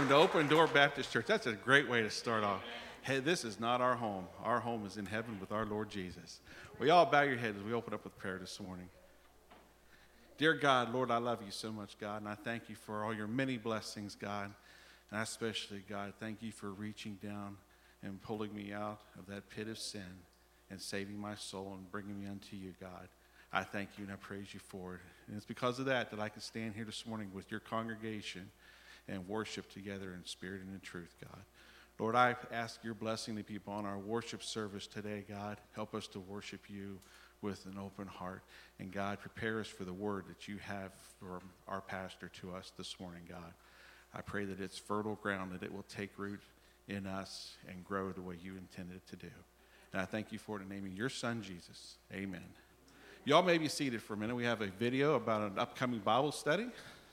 welcome to Open Door Baptist Church. That's a great way to start off. Hey, this is not our home. Our home is in heaven with our Lord Jesus. We all bow your heads as we open up with prayer this morning. Dear God, Lord, I love you so much, God, and I thank you for all your many blessings, God. And I especially, God, thank you for reaching down and pulling me out of that pit of sin and saving my soul and bringing me unto you, God. I thank you and I praise you for it. And it's because of that that I can stand here this morning with your congregation and worship together in spirit and in truth, God. Lord, I ask your blessing to people on our worship service today, God. Help us to worship you with an open heart. And God, prepare us for the word that you have from our pastor to us this morning, God. I pray that it's fertile ground, that it will take root in us and grow the way you intended it to do. And I thank you for it in the name of your son, Jesus. Amen. Y'all may be seated for a minute. We have a video about an upcoming Bible study.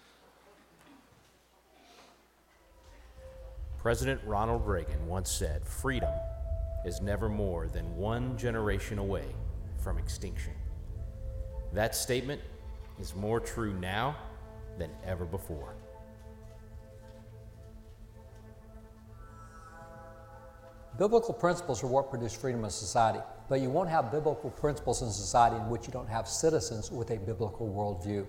President Ronald Reagan once said, "Freedom is never more than one generation away from extinction." That statement is more true now than ever before. Biblical principles are what produce freedom in society, but you won't have biblical principles in society in which you don't have citizens with a biblical worldview.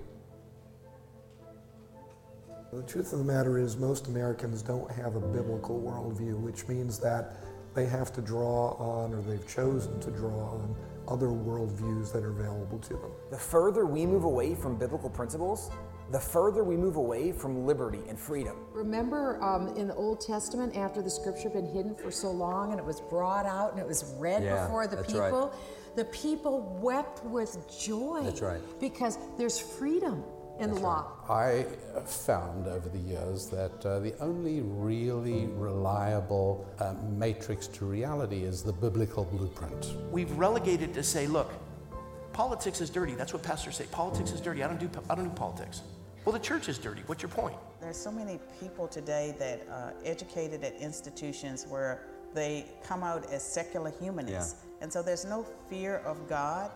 The truth of the matter is most Americans don't have a biblical worldview, which means that they have to draw on, or they've chosen to draw on, other worldviews that are available to them. The further we move away from biblical principles, the further we move away from liberty and freedom. Remember in the Old Testament, after the scripture had been hidden for so long and it was brought out and it was read before the people, the people wept with joy. That's right. Because there's freedom in the law. I found over the years that the only really reliable matrix to reality is the biblical blueprint. We've relegated to say, look, politics is dirty. That's what pastors say. Politics is dirty. I don't do politics. Well, the church is dirty. What's your point? There's so many people today that are educated at institutions where they come out as secular humanists. Yeah. And so there's no fear of God.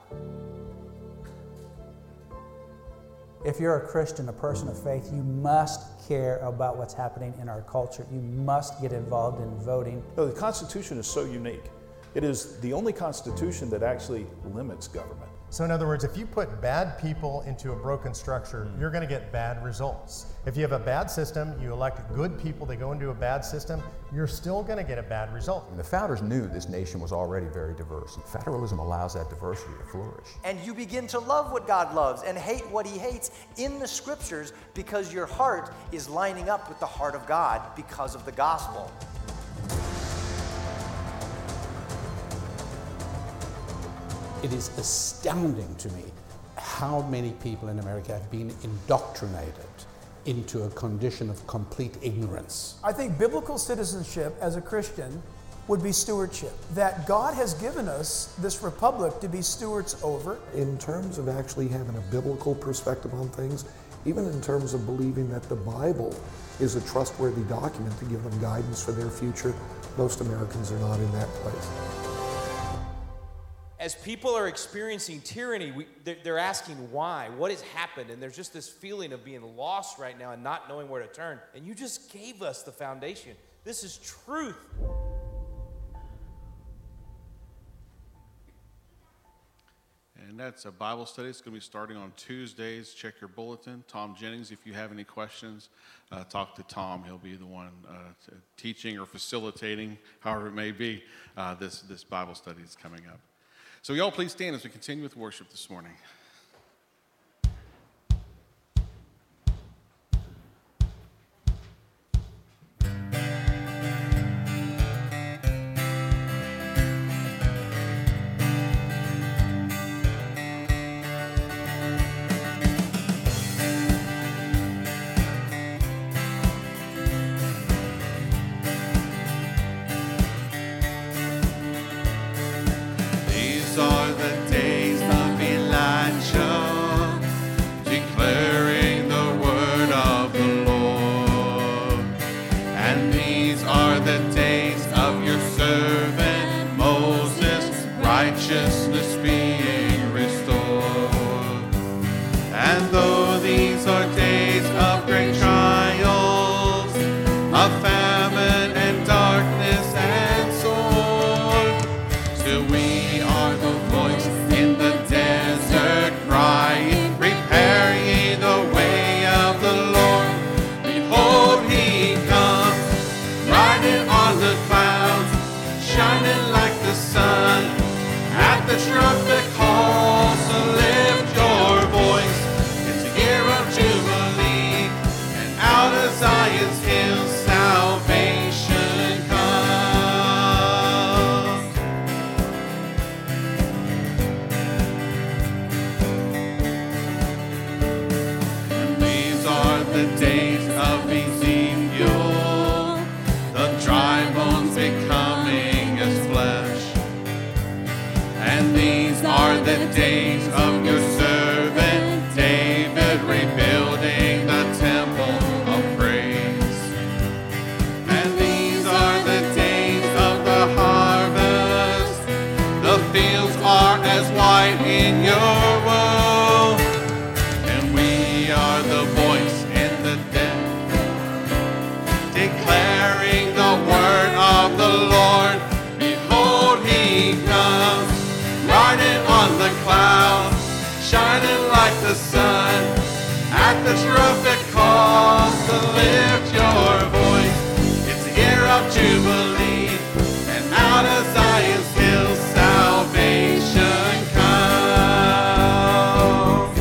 If you're a Christian, a person of faith, you must care about what's happening in our culture. You must get involved in voting. No, the Constitution is so unique. It is the only Constitution that actually limits government. So in other words, if you put bad people into a broken structure, you're going to get bad results. If you have a bad system, you elect good people, they go into a bad system, you're still going to get a bad result. The founders knew this nation was already very diverse, and federalism allows that diversity to flourish. And you begin to love what God loves and hate what he hates in the scriptures because your heart is lining up with the heart of God because of the gospel. It is astounding to me how many people in America have been indoctrinated into a condition of complete ignorance. I think biblical citizenship as a Christian would be stewardship. That God has given us this republic to be stewards over. In terms of actually having a biblical perspective on things, even in terms of believing that the Bible is a trustworthy document to give them guidance for their future, most Americans are not in that place. As people are experiencing tyranny, they're asking why, what has happened, and there's just this feeling of being lost right now and not knowing where to turn. And you just gave us the foundation. This is truth. And that's a Bible study. It's going to be starting on Tuesdays. Check your bulletin. Tom Jennings, if you have any questions, talk to Tom. He'll be the one teaching or facilitating, however it may be, this Bible study is coming up. So y'all please stand as we continue with worship this morning. Righteousness being restored. And though these are days of great trials, of the days of your servant David, rebuilding the temple of praise. And these are the days of the harvest. The fields are as white in your wool, and we are the voice in the dead, declaring the word of the Lord. Behold, he comes, riding on the clouds, shining like the sun. At the trumpet call to lift your voice. It's the year of Jubilee, and out of Zion's hill salvation comes.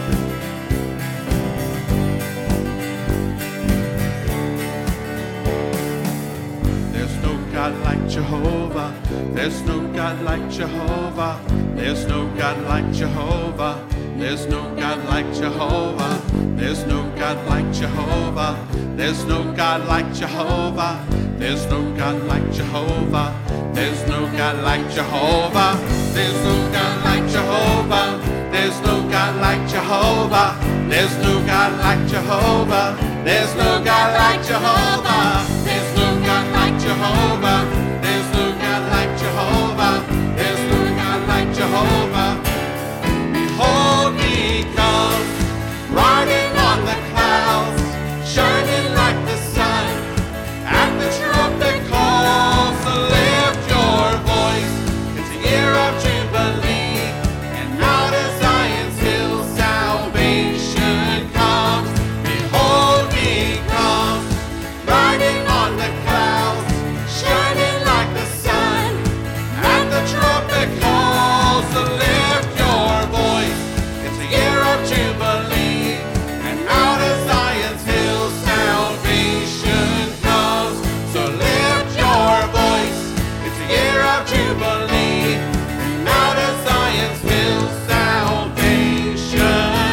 There's no God like Jehovah. There's no God like Jehovah. There's no God like Jehovah. There's no God like Jehovah. There's no God like Jehovah. There's no God like Jehovah. There's no God like Jehovah. There's no God like Jehovah. There's no God like Jehovah. There's no God like Jehovah. There's no God like Jehovah. There's no God like Jehovah. There's no God like Jehovah. There's no God like Jehovah. There's no God like Jehovah. Behold, he comes, riding on the clouds, shining like the sun. At the trumpet calls to lift your voice. It's the year of Jubilee, and out of Zion's hill salvation comes. Behold, he comes, riding on the clouds, shining like the sun. At the trumpet calls to lift your voice. It's the year of Jubilee, and out of Zion's hill salvation comes. So lift your voice. It's the year of Jubilee, and out of Zion's hill salvation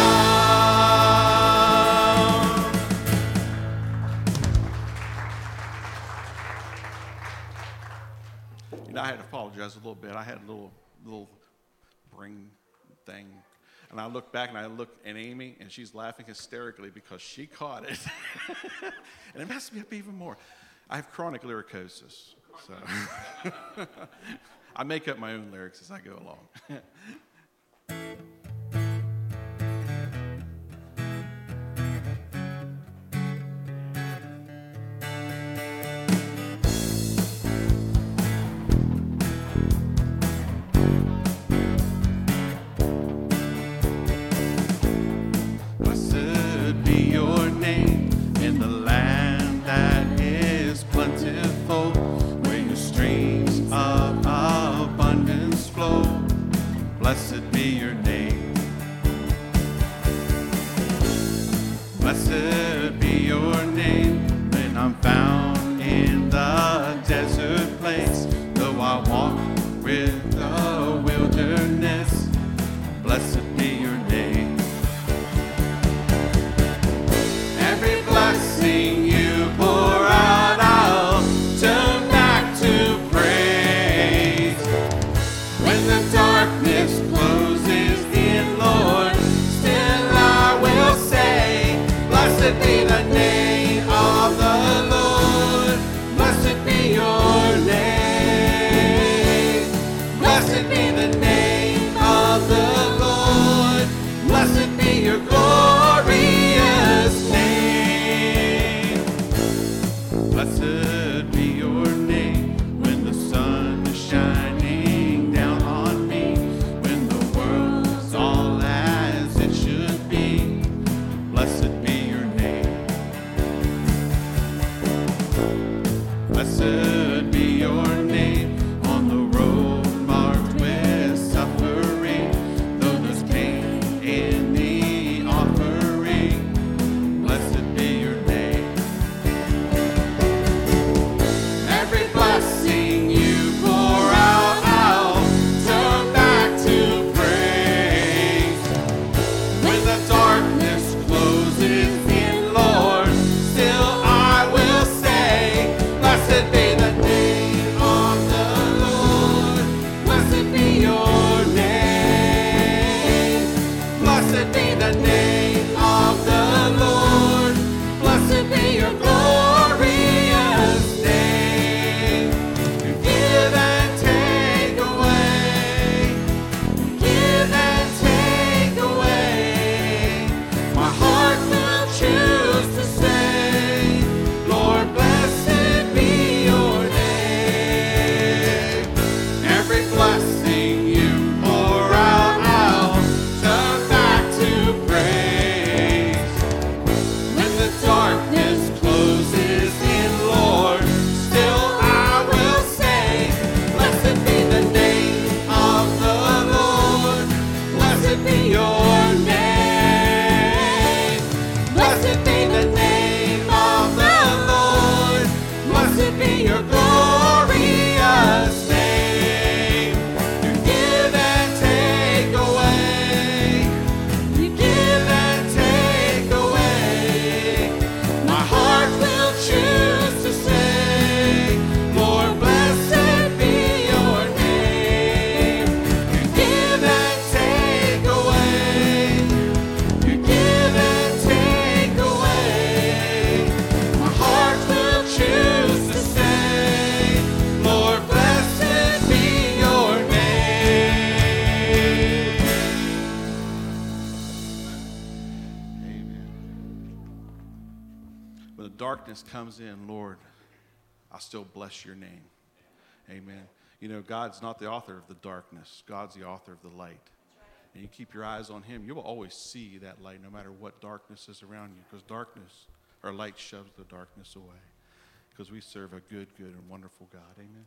comes. You know, I had to apologize a little bit. I had a little brain thing. And I look back and I look at Amy, and she's laughing hysterically because she caught it. And it messed me up even more. I have chronic lyricosis, so I make up my own lyrics as I go along. Blessed be your name in the land that is plentiful, where your streams of abundance flow. Blessed be your name. darkness comes in, Lord, I'll still bless your name. Amen. You know, God's not the author of the darkness. God's the author of the light. And you keep your eyes on him, you will always see that light no matter what darkness is around you, because darkness, or light, shoves the darkness away, because we serve a good, good, and wonderful God. Amen.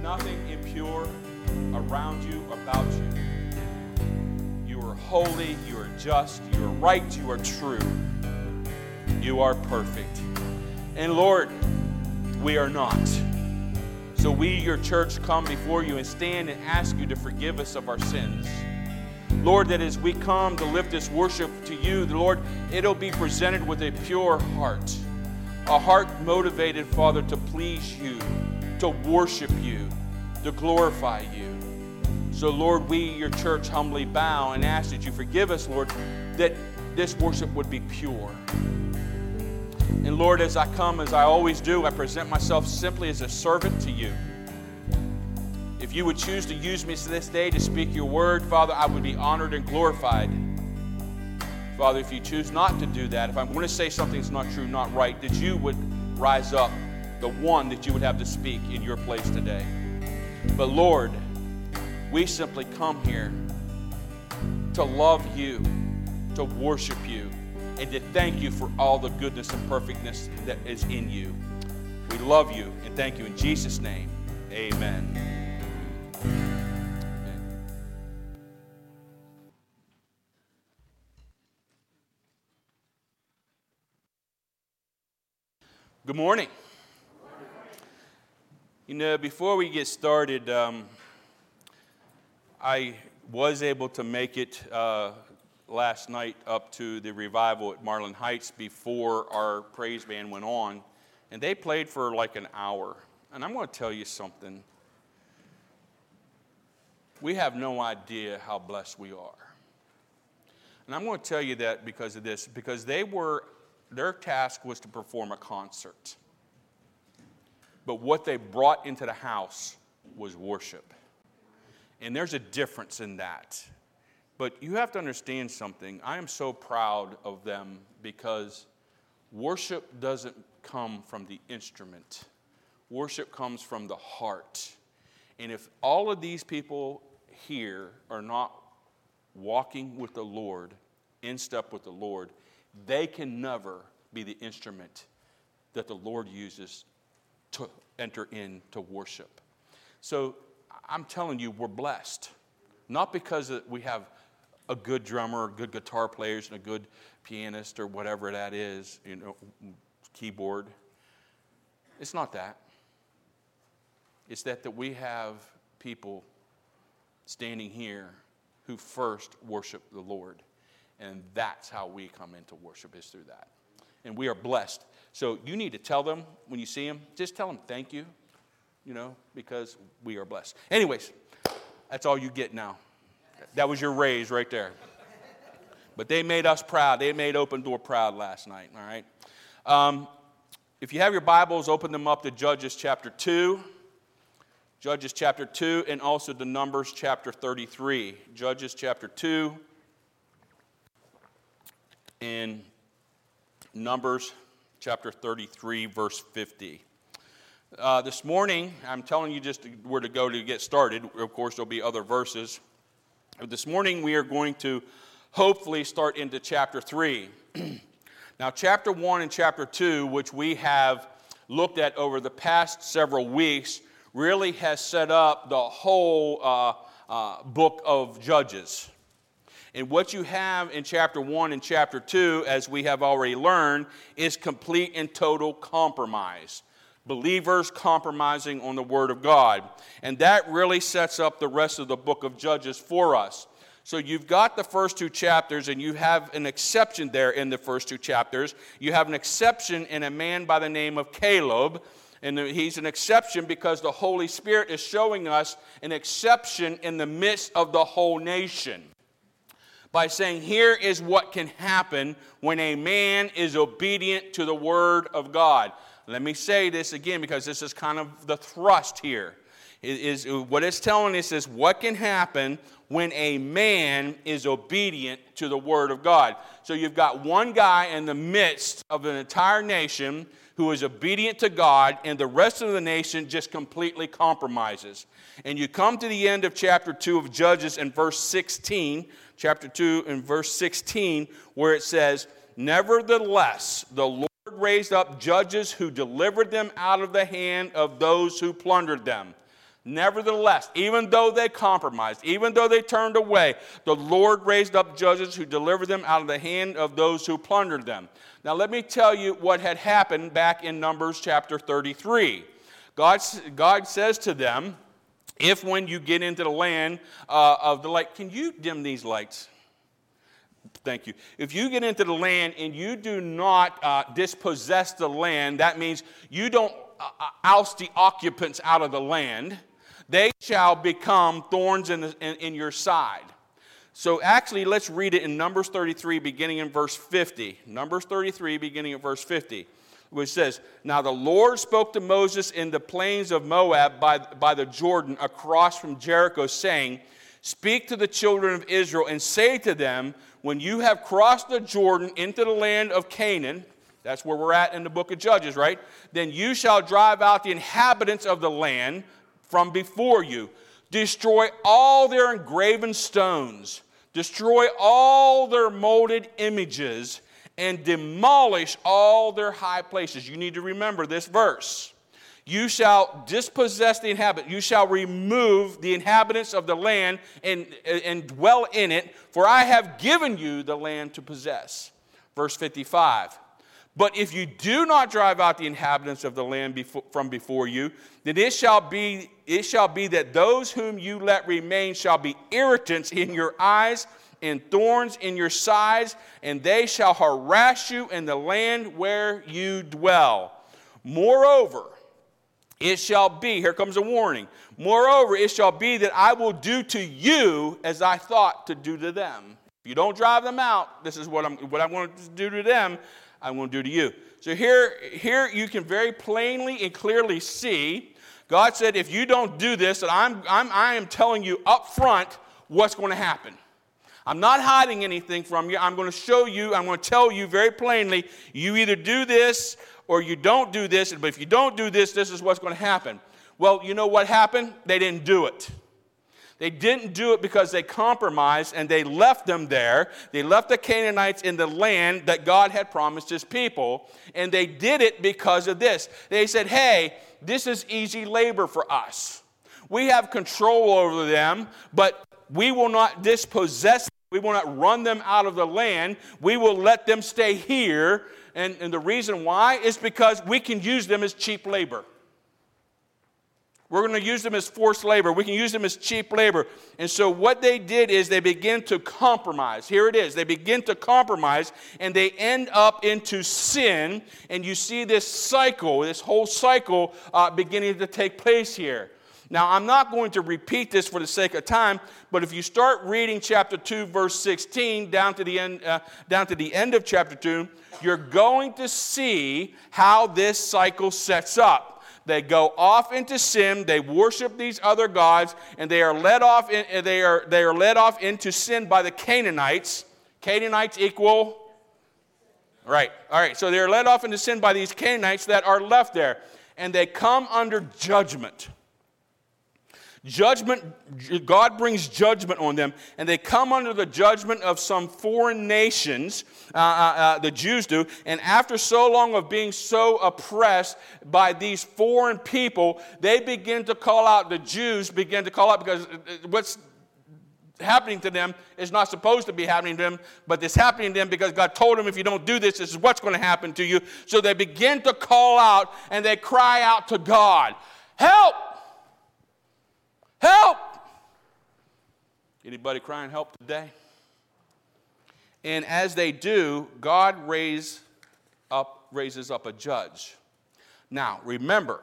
nothing impure around you, about you. You are holy, you are just, you are right, you are true. You are perfect. And Lord, we are not. So we, your church, come before you and stand and ask you to forgive us of our sins. Lord, that as we come to lift this worship to you, Lord, it'll be presented with a pure heart. A heart motivated, Father, to please you, to worship you, to glorify you. So, Lord, we, your church, humbly bow and ask that you forgive us, Lord, that this worship would be pure. And Lord, as I come, as I always do, I present myself simply as a servant to you. If you would choose to use me this day to speak your word, Father, I would be honored and glorified. Father, if you choose not to do that, if I'm going to say something's not true, not right, that you would rise up, the one that you would have to speak in your place today. But Lord, we simply come here to love you, to worship you, and to thank you for all the goodness and perfectness that is in you. We love you and thank you in Jesus' name. Amen. Good morning. You know, before we get started, I was able to make it last night up to the revival at Marlin Heights before our praise band went on, and they played for like an hour. And I'm going to tell you something. We have no idea how blessed we are. And I'm going to tell you that because of this, because their task was to perform a concert. But what they brought into the house was worship. And there's a difference in that. But you have to understand something. I am so proud of them because worship doesn't come from the instrument. Worship comes from the heart. And if all of these people here are not walking with the Lord, in step with the Lord, they can never be the instrument that the Lord uses to enter into worship. So I'm telling you, we're blessed. Not because we have a good drummer, or good guitar players, and a good pianist, or whatever that is, keyboard. It's not that. It's that we have people standing here who first worship the Lord. And that's how we come into worship, is through that. And we are blessed. So you need to tell them when you see them, just tell them thank you, because we are blessed. Anyways, that's all you get now. That was your raise right there. But they made us proud. They made Open Door proud last night, all right? If you have your Bibles, open them up to Judges chapter 2. Judges chapter 2 and also to Numbers chapter 33. Judges chapter 2 and Numbers chapter 33, verse 50. This morning, I'm telling you just where to go to get started. Of course, there'll be other verses. This morning, we are going to hopefully start into chapter 3. Now, chapter 1 and chapter 2, which we have looked at over the past several weeks, really has set up the whole book of Judges. And what you have in chapter 1 and chapter 2, as we have already learned, is complete and total compromise. Believers compromising on the Word of God. And that really sets up the rest of the book of Judges for us. So you've got the first two chapters, and you have an exception there in the first two chapters. You have an exception in a man by the name of Caleb. And he's an exception because the Holy Spirit is showing us an exception in the midst of the whole nation. By saying, here is what can happen when a man is obedient to the Word of God. Let me say this again because this is kind of the thrust here. What it's telling us is what can happen when a man is obedient to the Word of God. So you've got one guy in the midst of an entire nation who is obedient to God, and the rest of the nation just completely compromises. And you come to the end of chapter 2 of Judges in verse 16, chapter 2 and verse 16, where it says, "Nevertheless, the Lord raised up judges who delivered them out of the hand of those who plundered them." Nevertheless, even though they compromised, even though they turned away, the Lord raised up judges who delivered them out of the hand of those who plundered them. Now let me tell you what had happened back in Numbers chapter 33. God says to them, if when you get into the land of the light, can you dim these lights? Thank you. If you get into the land and you do not dispossess the land, that means you don't oust the occupants out of the land, they shall become thorns in your side. So actually, let's read it in Numbers 33, beginning in verse 50. Numbers 33, beginning at verse 50. Which says, now the Lord spoke to Moses in the plains of Moab by the Jordan across from Jericho, saying, speak to the children of Israel and say to them, when you have crossed the Jordan into the land of Canaan, that's where we're at in the book of Judges, right? Then you shall drive out the inhabitants of the land from before you. Destroy all their engraven stones. Destroy all their molded images, and demolish all their high places. You need to remember this verse. You shall dispossess the inhabitants. You shall remove the inhabitants of the land and dwell in it, for I have given you the land to possess. Verse 55. But if you do not drive out the inhabitants of the land from before you, then it shall be that those whom you let remain shall be irritants in your eyes and thorns in your sides, and they shall harass you in the land where you dwell. Moreover, it shall be, here comes a warning, moreover, it shall be that I will do to you as I thought to do to them. If you don't drive them out, this is what I want to do to them, I want to do to you. So here you can very plainly and clearly see, God said, if you don't do this, that I am telling you up front what's going to happen. I'm not hiding anything from you. I'm going to show you, I'm going to tell you very plainly, you either do this or you don't do this, but if you don't do this, this is what's going to happen. Well, you know what happened? They didn't do it. They didn't do it because they compromised and they left them there. They left the Canaanites in the land that God had promised his people, and they did it because of this. They said, hey, this is easy labor for us. We have control over them, but we will not dispossess them. We will not run them out of the land. We will let them stay here. And the reason why is because we can use them as cheap labor. We're going to use them as forced labor. We can use them as cheap labor. And so what they did is they begin to compromise. Here it is. They begin to compromise, and they end up into sin. And you see this cycle, this whole cycle beginning to take place here. Now, I'm not going to repeat this for the sake of time, but if you start reading chapter 2, verse 16, down to the end of chapter 2, you're going to see how this cycle sets up. They go off into sin, they worship these other gods, and they are led off into sin by the Canaanites. Canaanites equal right. All right, so they're led off into sin by these Canaanites that are left there, and they come under judgment. Judgment, God brings judgment on them, and they come under the judgment of some foreign nations, the Jews do, and after so long of being so oppressed by these foreign people, they begin to call out, the Jews begin to call out, because what's happening to them is not supposed to be happening to them, but it's happening to them because God told them, if you don't do this, this is what's going to happen to you. So they begin to call out, and they cry out to God, help! Help! Anybody crying help today? And as they do, God raises up a judge. Now, remember,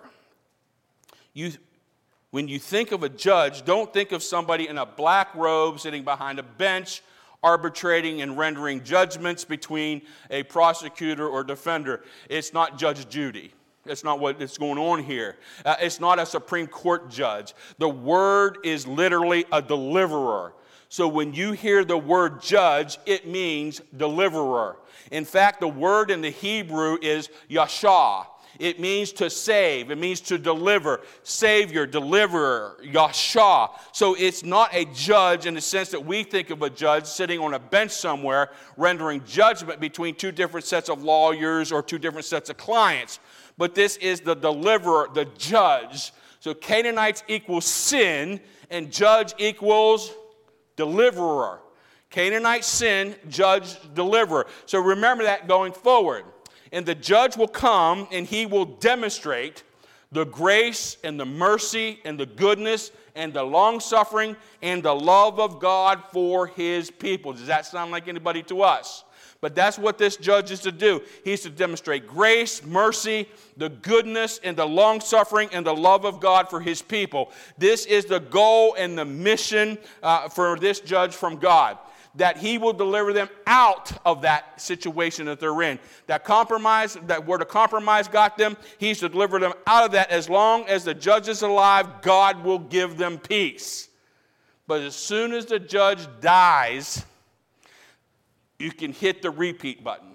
when you think of a judge, don't think of somebody in a black robe sitting behind a bench, arbitrating and rendering judgments between a prosecutor or defender. It's not Judge Judy. That's not what is going on here. It's not a Supreme Court judge. The word is literally a deliverer. So when you hear the word judge, it means deliverer. In fact, the word in the Hebrew is yashah. It means to save. It means to deliver. Savior, deliverer, yashah. So it's not a judge in the sense that we think of a judge sitting on a bench somewhere rendering judgment between two different sets of lawyers or two different sets of clients. But this is the deliverer, the judge. So Canaanites equals sin, and judge equals deliverer. Canaanite sin, judge, deliverer. So remember that going forward. And the judge will come, and he will demonstrate the grace and the mercy and the goodness and the long-suffering and the love of God for his people. Does that sound like anybody to us? But that's what this judge is to do. He's to demonstrate grace, mercy, the goodness, and the long-suffering and the love of God for his people. This is the goal and the mission for this judge from God, that he will deliver them out of that situation that they're in. That compromise, that where the compromise got them, he's to deliver them out of that. As long as the judge is alive, God will give them peace. But as soon as the judge dies, you can hit the repeat button.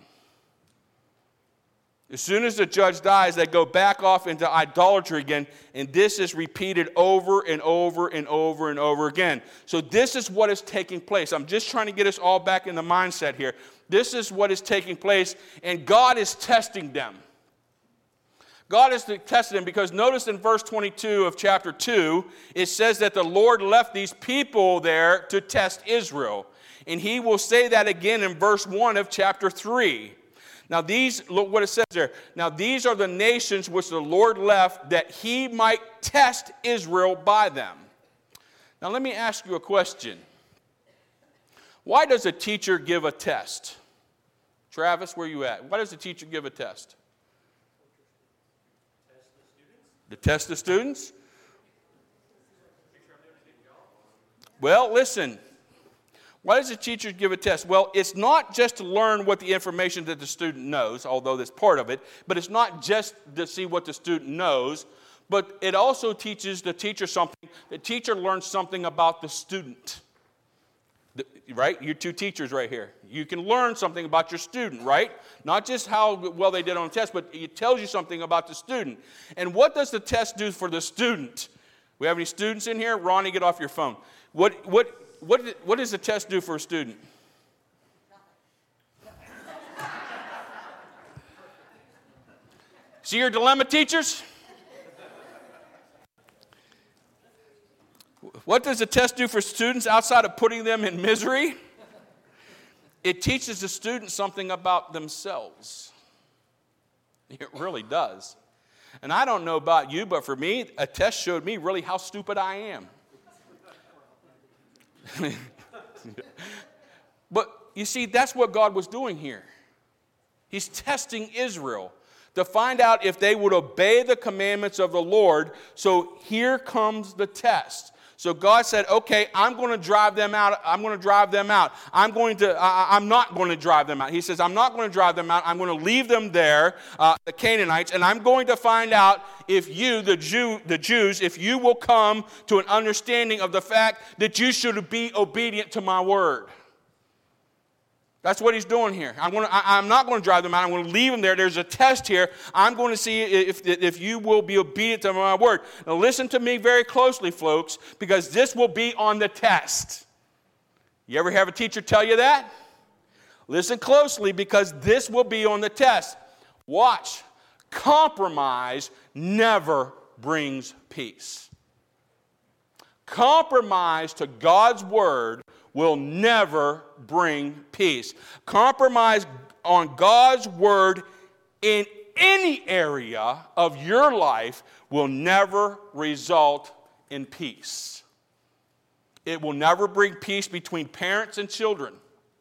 As soon as the judge dies, they go back off into idolatry again, and this is repeated over and over and over and over again. So this is what is taking place. I'm just trying to get us all back in the mindset here. This is what is taking place, and God is testing them. God is testing them because notice in verse 22 of chapter 2, it says that the Lord left these people there to test Israel. And he will say that again in verse 1 of chapter 3. Now these, look what it says there. Now these are the nations which the Lord left that he might test Israel by them. Now let me ask you a question. Why does a teacher give a test? Travis, where are you at? Why does a teacher give a test? To test the students? Well, listen. Why does a teacher give a test? Well, it's not just to learn what the information that the student knows, although that's part of it, but it's not just to see what the student knows, but it also teaches the teacher something. The teacher learns something about the student. Right? You two teachers right here. You can learn something about your student, right? Not just how well they did on the test, but it tells you something about the student. And what does the test do for the student? We have any students in here? Ronnie, get off your phone. What does the test do for a student? See your dilemma, teachers? What does the test do for students outside of putting them in misery? It teaches the students something about themselves. It really does. And I don't know about you, but for me, a test showed me really how stupid I am. But you see, that's what God was doing here. He's testing Israel to find out if they would obey the commandments of the Lord. So here comes the test. So God said, okay, I'm going to drive them out. I'm going to drive them out. I'm not going to drive them out. He says, I'm not going to drive them out. I'm going to leave them there, the Canaanites, and I'm going to find out if you, the Jews, if you will come to an understanding of the fact that you should be obedient to my word. That's what he's doing here. I'm not going to drive them out. I'm going to leave them there. There's a test here. I'm going to see if you will be obedient to my word. Now listen to me very closely, folks, because this will be on the test. You ever have a teacher tell you that? Listen closely, because this will be on the test. Watch. Compromise never brings peace. Compromise to God's word will never bring peace. Compromise on God's word in any area of your life will never result in peace. It will never bring peace between parents and children.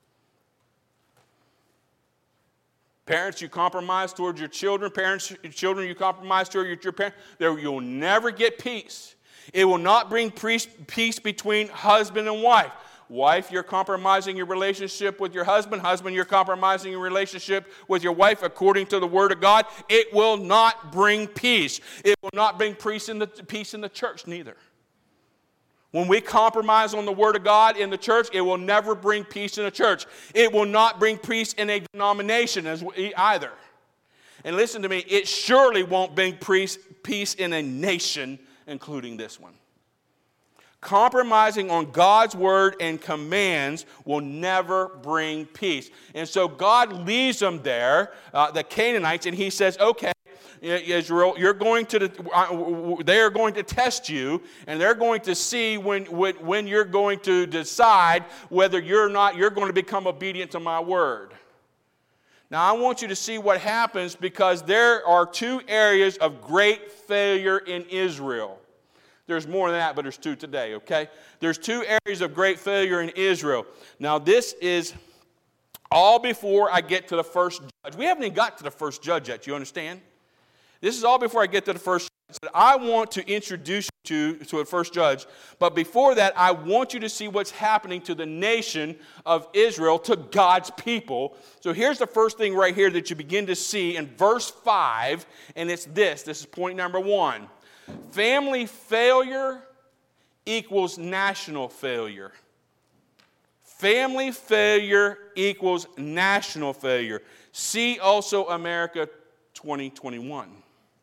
Parents, you compromise towards your children. Children, you compromise towards your parents. You'll never get peace. It will not bring peace between husband and wife. Wife, you're compromising your relationship with your husband. Husband, you're compromising your relationship with your wife according to the Word of God. It will not bring peace. It will not bring peace in the church neither. When we compromise on the Word of God in the church, it will never bring peace in the church. It will not bring peace in a denomination either. And listen to me, it surely won't bring peace in a nation, including this one. Compromising on God's word and commands will never bring peace. And so God leaves them there, the Canaanites, and he says, okay, Israel, they are going to test you, and they're going to see when you're going to decide whether you're going to become obedient to my word. Now, I want you to see what happens, because there are two areas of great failure in Israel. There's more than that, but there's two today, okay? There's two areas of great failure in Israel. Now, this is all before I get to the first judge. We haven't even got to the first judge yet, you understand? This is all before I get to the first judge. I want to introduce you to a first judge. But before that, I want you to see what's happening to the nation of Israel, to God's people. So here's the first thing right here that you begin to see in verse 5, and it's this. This is point number 1. Family failure equals national failure. Family failure equals national failure. See also America 2021.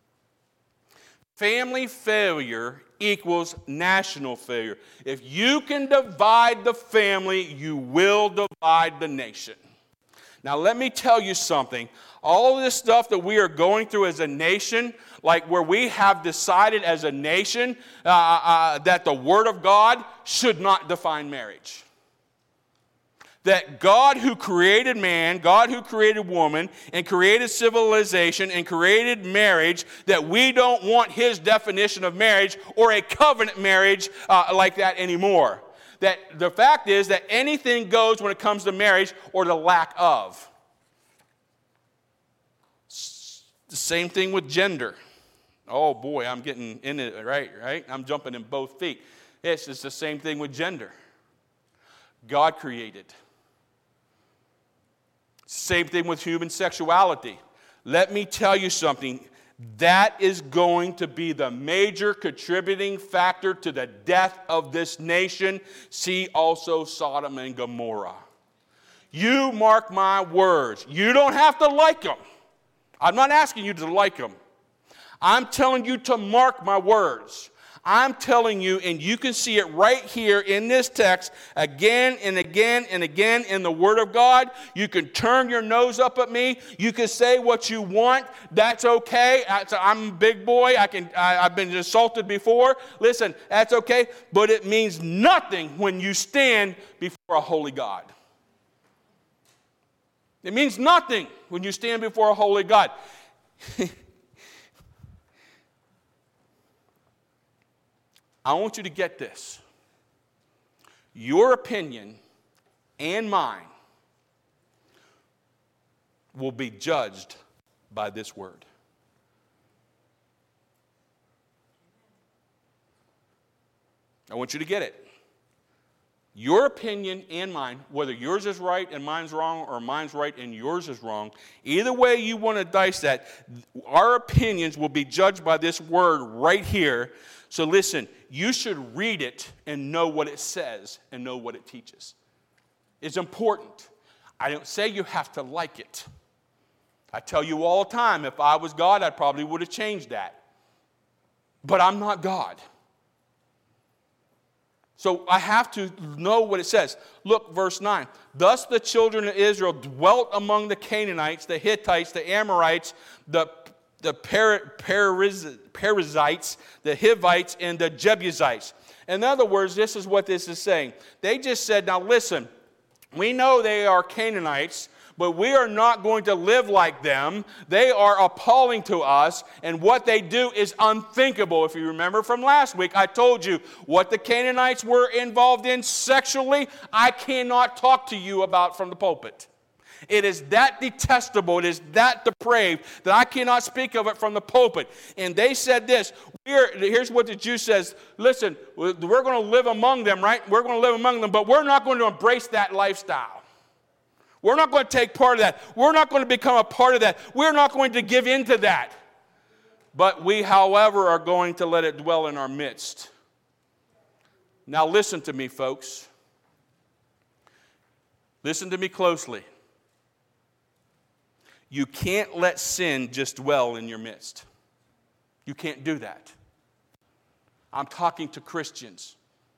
Family failure equals national failure. If you can divide the family, you will divide the nation. Now, let me tell you something. All of this stuff that we are going through as a nation, like where we have decided as a nation that the Word of God should not define marriage. That God who created man, God who created woman, and created civilization, and created marriage, that we don't want His definition of marriage or a covenant marriage like that anymore. That the fact is that anything goes when it comes to marriage or the lack of. The same thing with gender. Oh boy, I'm getting in it, right? I'm jumping in both feet. It's just the same thing with gender. God created. Same thing with human sexuality. Let me tell you something. That is going to be the major contributing factor to the death of this nation. See also Sodom and Gomorrah. You mark my words. You don't have to like them. I'm not asking you to like them. I'm telling you to mark my words. I'm telling you, and you can see it right here in this text again and again and again in the Word of God. You can turn your nose up at me. You can say what you want. That's okay. I'm a big boy. I've been insulted before. Listen, that's okay. But it means nothing when you stand before a holy God. It means nothing when you stand before a holy God. I want you to get this. Your opinion and mine will be judged by this word. I want you to get it. Your opinion and mine, whether yours is right and mine's wrong, or mine's right and yours is wrong, either way you want to dice that, our opinions will be judged by this word right here. So listen, you should read it and know what it says and know what it teaches. It's important. I don't say you have to like it. I tell you all the time, if I was God, I probably would have changed that. But I'm not God. So I have to know what it says. Look, verse 9. Thus the children of Israel dwelt among the Canaanites, the Hittites, the Amorites, the Perizzites, the Hivites, and the Jebusites. In other words, this is what this is saying. They just said, now listen, we know they are Canaanites, but we are not going to live like them. They are appalling to us, and what they do is unthinkable. If you remember from last week, I told you what the Canaanites were involved in sexually, I cannot talk to you about from the pulpit. It is that detestable, it is that depraved that I cannot speak of it from the pulpit. And they said this, here's what the Jew says, listen, we're going to live among them, right? We're going to live among them, but we're not going to embrace that lifestyle. We're not going to take part of that. We're not going to become a part of that. We're not going to give in to that. But we, however, are going to let it dwell in our midst. Now listen to me, folks. Listen to me closely. You can't let sin just dwell in your midst. You can't do that. I'm talking to Christians.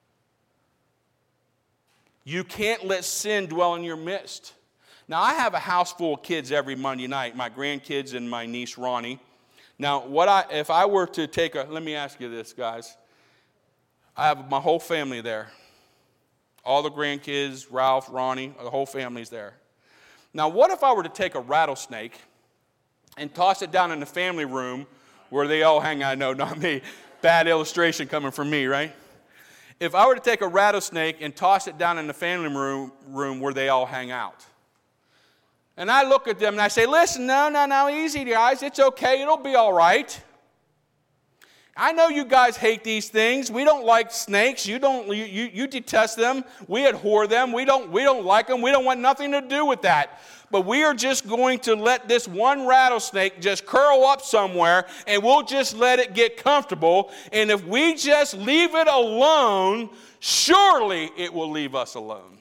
You can't let sin dwell in your midst. Now, I have a house full of kids every Monday night, my grandkids and my niece Ronnie. Now, if I were to take let me ask you this, guys. I have my whole family there. All the grandkids, Ralph, Ronnie, the whole family's there. Now, what if I were to take a rattlesnake and toss it down in the family room where they all hang out? No, not me. Bad illustration coming from me, right? If I were to take a rattlesnake and toss it down in the family room where they all hang out. And I look at them and I say, listen, no, easy, guys. It's okay. It'll be all right. I know you guys hate these things. We don't like snakes. You detest them. We abhor them. We don't like them. We don't want nothing to do with that. But we are just going to let this one rattlesnake just curl up somewhere, and we'll just let it get comfortable. And if we just leave it alone, surely it will leave us alone.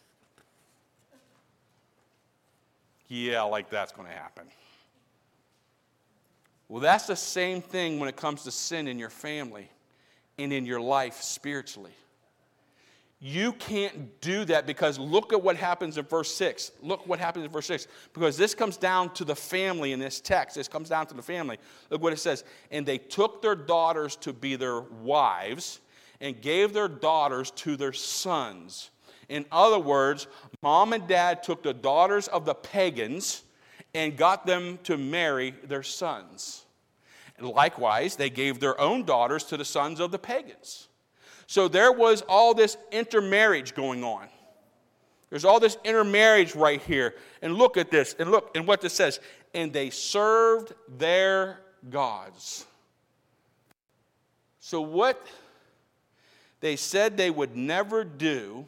Yeah, like that's going to happen. Well, that's the same thing when it comes to sin in your family and in your life spiritually. You can't do that because look at what happens in verse 6. Look what happens in verse 6. Because this comes down to the family in this text. This comes down to the family. Look what it says. And they took their daughters to be their wives and gave their daughters to their sons. In other words, mom and dad took the daughters of the pagans and got them to marry their sons. And likewise, they gave their own daughters to the sons of the pagans. So there was all this intermarriage going on. There's all this intermarriage right here. And look at this. And look at what this says. And they served their gods. So what they said they would never do,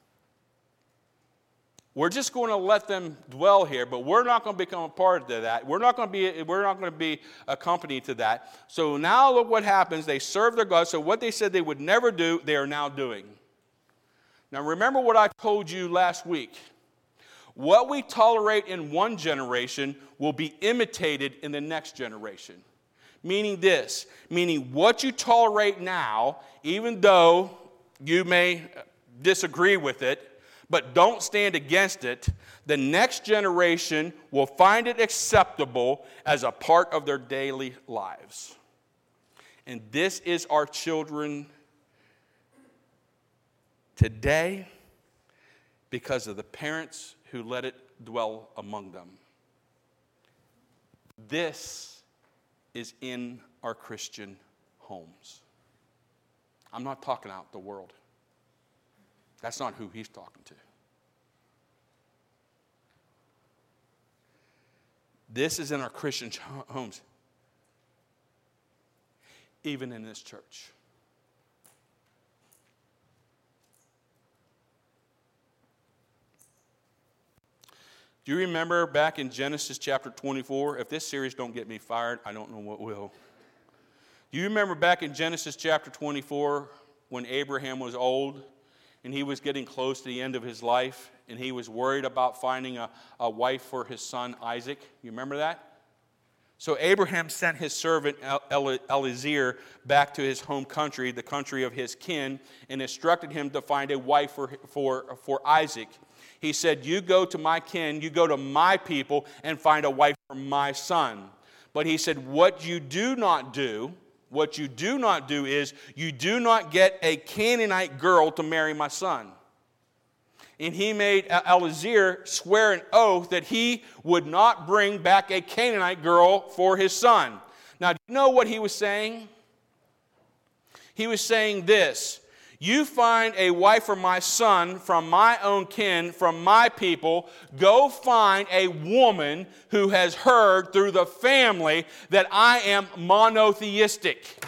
we're just going to let them dwell here, but we're not going to become a part of that. We're not going to be accompanied to that. So now look what happens. They serve their gods. So what they said they would never do, they are now doing. Now remember what I told you last week. What we tolerate in one generation will be imitated in the next generation. Meaning what you tolerate now, even though you may disagree with it, but don't stand against it, the next generation will find it acceptable as a part of their daily lives. And this is our children today because of the parents who let it dwell among them. This is in our Christian homes. I'm not talking out the world. That's not who he's talking to. This is in our Christian homes, even in this church. Do you remember back in Genesis chapter 24? If this series don't get me fired, I don't know what will. Do you remember back in Genesis chapter 24 when Abraham was old? And he was getting close to the end of his life, and he was worried about finding a wife for his son Isaac. You remember that? So Abraham sent his servant Eliezer back to his home country, the country of his kin, and instructed him to find a wife for Isaac. He said, you go to my kin, you go to my people, and find a wife for my son. But he said, what you do not do is you do not get a Canaanite girl to marry my son. And he made Eliezer swear an oath that he would not bring back a Canaanite girl for his son. Now, do you know what he was saying? He was saying this: you find a wife for my son from my own kin, from my people. Go find a woman who has heard through the family that I am monotheistic.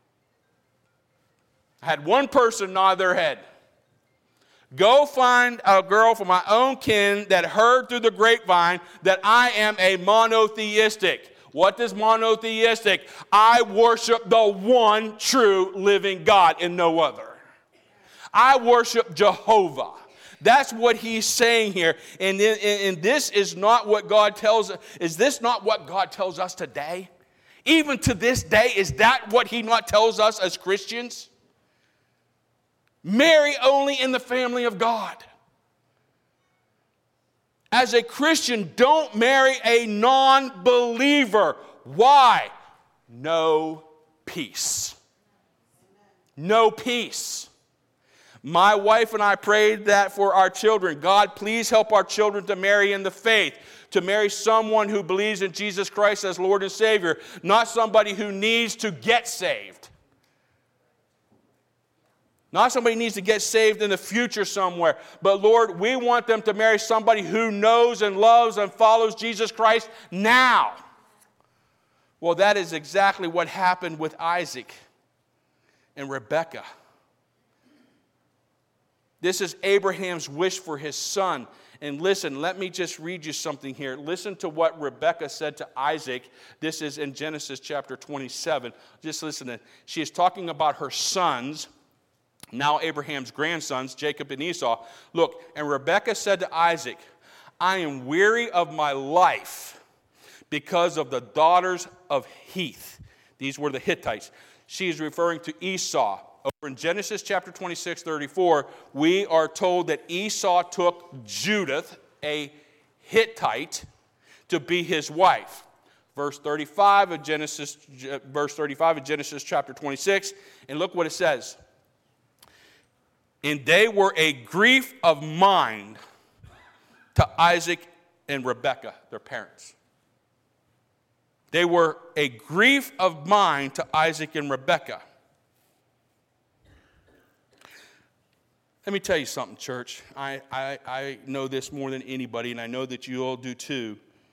I had one person nod their head. Go find a girl from my own kin that heard through the grapevine that I am a monotheistic. What is monotheistic? I worship the one true living God and no other. I worship Jehovah. That's what he's saying here. And this is not what God tells us. Is this not what God tells us today? Even to this day, is that what he not tells us as Christians? Marry only in the family of God. As a Christian, don't marry a non-believer. Why? no peace. No peace. My wife and I prayed that for our children. God, please help our children to marry in the faith, to marry someone who believes in Jesus Christ as Lord and Savior, not somebody who needs to get saved. Not somebody who needs to get saved in the future somewhere. But Lord, we want them to marry somebody who knows and loves and follows Jesus Christ now. Well, that is exactly what happened with Isaac and Rebekah. This is Abraham's wish for his son. And listen, let me just read you something here. Listen to what Rebekah said to Isaac. This is in Genesis chapter 27. Just listen to it. She is talking about her sons, now Abraham's grandsons, Jacob and Esau. Look, and Rebekah said to Isaac, I am weary of my life because of the daughters of Heth. These were the Hittites. She is referring to Esau. Over in Genesis chapter 26, 34, we are told that Esau took Judith, a Hittite, to be his wife. Verse 35 of Genesis chapter 26, and look what it says. And they were a grief of mind to Isaac and Rebekah, their parents. They were a grief of mind to Isaac and Rebekah. Let me tell you something, church. I know this more than anybody, and I know that you all do too.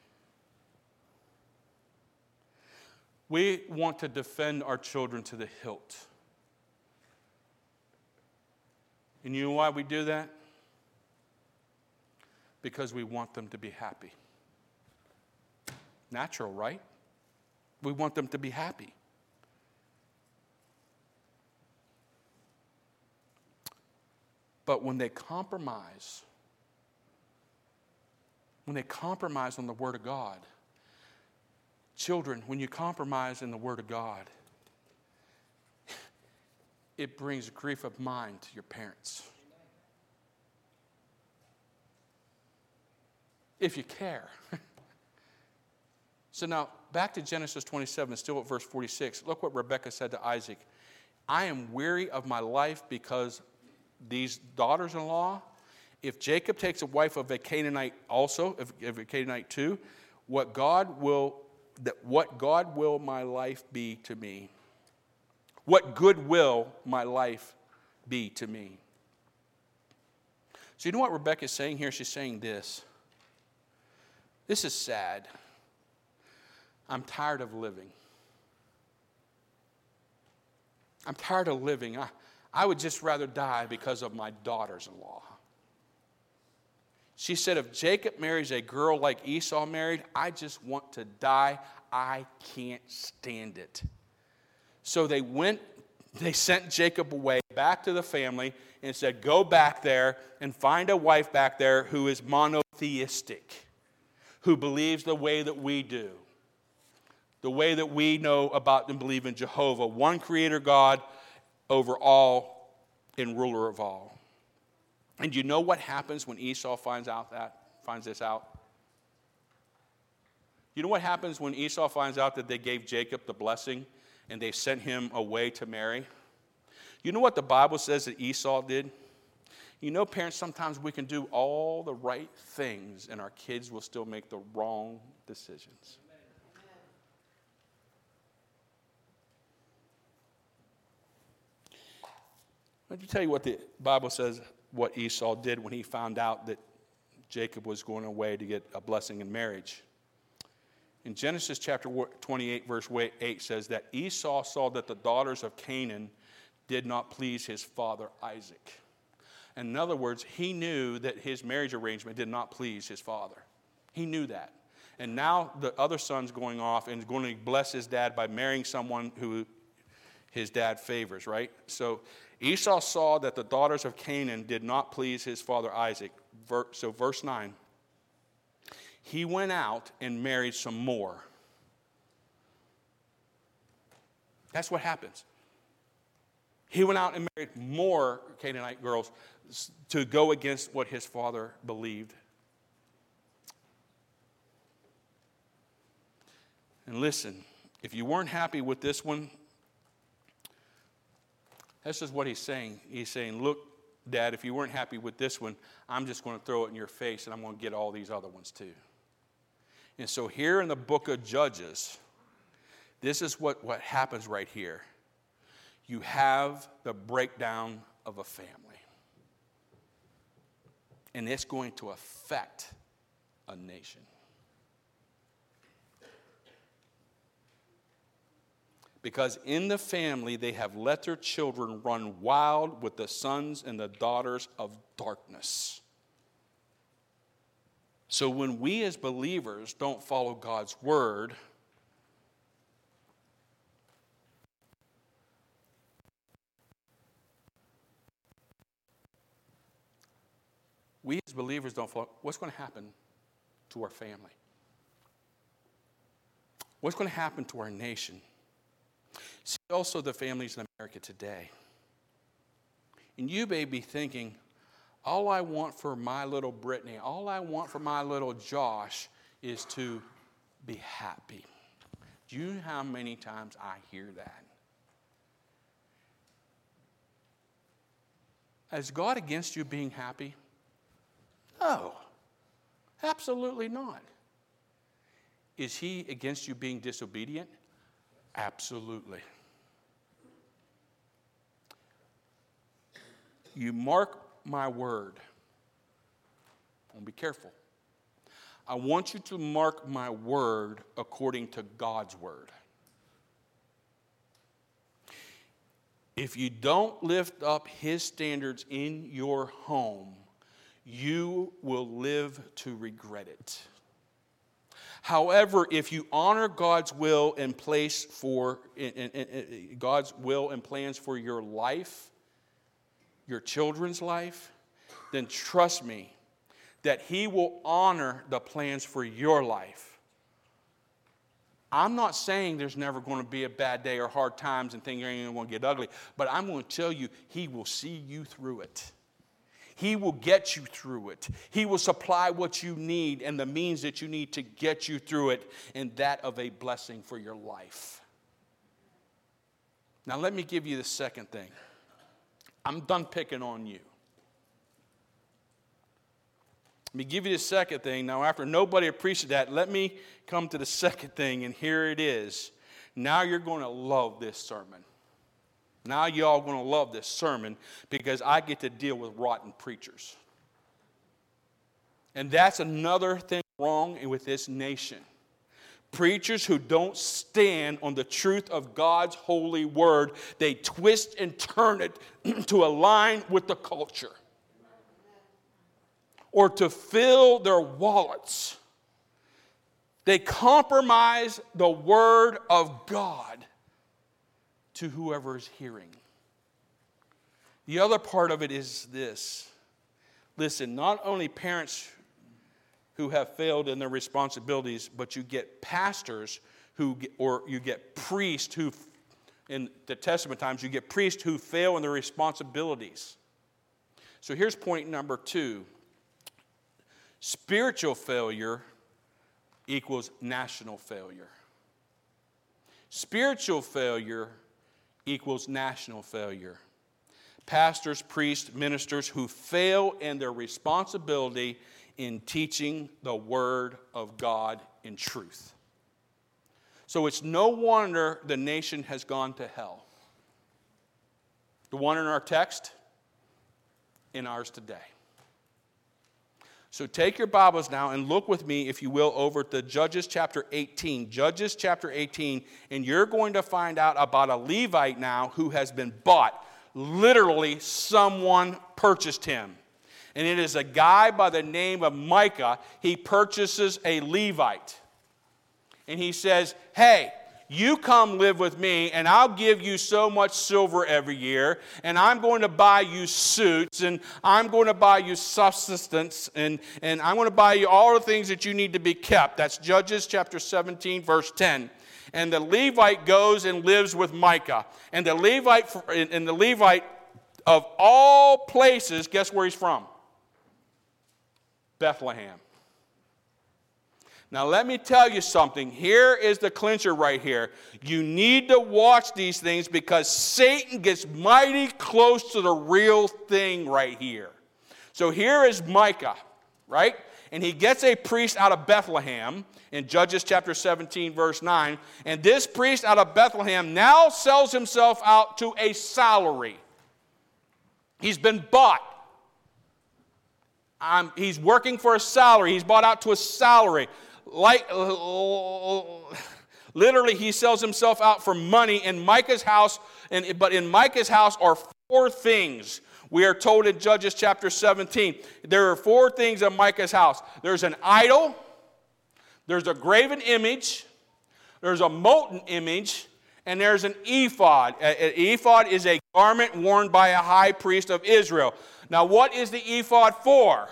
We want to defend our children to the hilt. And you know why we do that? Because we want them to be happy. Natural, right? We want them to be happy. But when they compromise on the Word of God, children, when you compromise in the Word of God, it brings grief of mind to your parents. If you care. So now, back to Genesis 27, still at verse 46. Look what Rebekah said to Isaac. I am weary of my life because these daughters-in-law, if Jacob takes a wife of a Canaanite also, of a Canaanite too, what God will my life be to me? What good will my life be to me? So you know what Rebekah is saying here? She's saying this. This is sad. I'm tired of living. I'm tired of living. I would just rather die because of my daughters-in-law. She said, if Jacob marries a girl like Esau married, I just want to die. I can't stand it. So they sent Jacob away back to the family and said, go back there and find a wife back there who is monotheistic, who believes the way that we do, the way that we know about and believe in Jehovah, one creator God over all and ruler of all. And you know what happens when Esau finds this out? You know what happens when Esau finds out that they gave Jacob the blessing and they sent him away to marry? You know what the Bible says that Esau did? You know, parents, sometimes we can do all the right things and our kids will still make the wrong decisions. Let me tell you what the Bible says, what Esau did when he found out that Jacob was going away to get a blessing in marriage. In Genesis chapter 28, verse 8 says that Esau saw that the daughters of Canaan did not please his father Isaac. In other words, he knew that his marriage arrangement did not please his father. He knew that. And now the other son's going off and going to bless his dad by marrying someone who his dad favors, right? So Esau saw that the daughters of Canaan did not please his father Isaac. So verse 9, he went out and married some more. That's what happens. He went out and married more Canaanite girls to go against what his father believed. And listen, If you weren't happy with this one, this is what he's saying. He's saying, look, Dad, if you weren't happy with this one, I'm just going to throw it in your face and I'm going to get all these other ones too. And so here in the book of Judges, this is what happens right here. You have the breakdown of a family. And it's going to affect a nation. Because in the family, they have let their children run wild with the sons and the daughters of darkness. So when we as believers don't follow God's word, we as believers don't follow, what's going to happen to our family? What's going to happen to our nation? See also the families in America today. And you may be thinking, all I want for my little Brittany, all I want for my little Josh is to be happy. Do you know how many times I hear that? Is God against you being happy? No, absolutely not. Is he against you being disobedient? Absolutely. You mark my word. And be careful. I want you to mark my word according to God's word. If you don't lift up his standards in your home, you will live to regret it. However, if you honor God's will and place for God's will and plans for your life, your children's life, then trust me that he will honor the plans for your life. I'm not saying there's never going to be a bad day or hard times and things ain't going to get ugly, but I'm going to tell you, he will see you through it. He will get you through it. He will supply what you need and the means that you need to get you through it, and that of a blessing for your life. Now let me give you the second thing. I'm done picking on you. Let me give you the second thing. Now after nobody appreciated that, let me come to the second thing, and here it is. Now you're going to love this sermon. Now y'all going to love this sermon because I get to deal with rotten preachers. And that's another thing wrong with this nation. Preachers who don't stand on the truth of God's holy word, they twist and turn it to align with the culture or to fill their wallets. They compromise the word of God to whoever is hearing. The other part of it is this. Listen, not only parents who have failed in their responsibilities, but you get pastors or you get priests who, in the Testament times, you get priests who fail in their responsibilities. So here's point number 2. Spiritual failure equals national failure. Spiritual failure equals national failure. Pastors, priests, ministers who fail in their responsibility in teaching the Word of God in truth. So it's no wonder the nation has gone to hell. The one in our text, in ours today. So take your Bibles now and look with me, if you will, over to Judges chapter 18. Judges chapter 18, and you're going to find out about a Levite now who has been bought. Literally, someone purchased him. And it is a guy by the name of Micah. He purchases a Levite. And he says, hey, you come live with me, and I'll give you so much silver every year, and I'm going to buy you suits, and I'm going to buy you subsistence, and I'm going to buy you all the things that you need to be kept. That's Judges chapter 17, verse 10. And the Levite goes and lives with Micah. And the Levite of all places, guess where he's from? Bethlehem. Now, let me tell you something. Here is the clincher right here. You need to watch these things because Satan gets mighty close to the real thing right here. So here is Micah, right? And he gets a priest out of Bethlehem in Judges chapter 17, verse 9. And this priest out of Bethlehem now sells himself out to a salary. He's been bought. He's working for a salary. He's bought out to a salary. Literally, he sells himself out for money in Micah's house. But in Micah's house are 4 things. We are told in Judges chapter 17, there are 4 things in Micah's house. There's an idol, there's a graven image, there's a molten image, and there's an ephod. An ephod is a garment worn by a high priest of Israel. Now, what is the ephod for?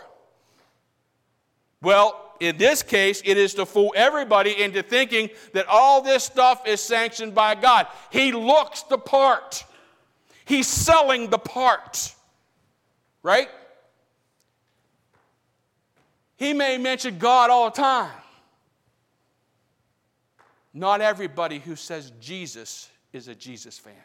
Well, in this case, it is to fool everybody into thinking that all this stuff is sanctioned by God. He looks the part. He's selling the part. Right? He may mention God all the time. Not everybody who says Jesus is a Jesus fan.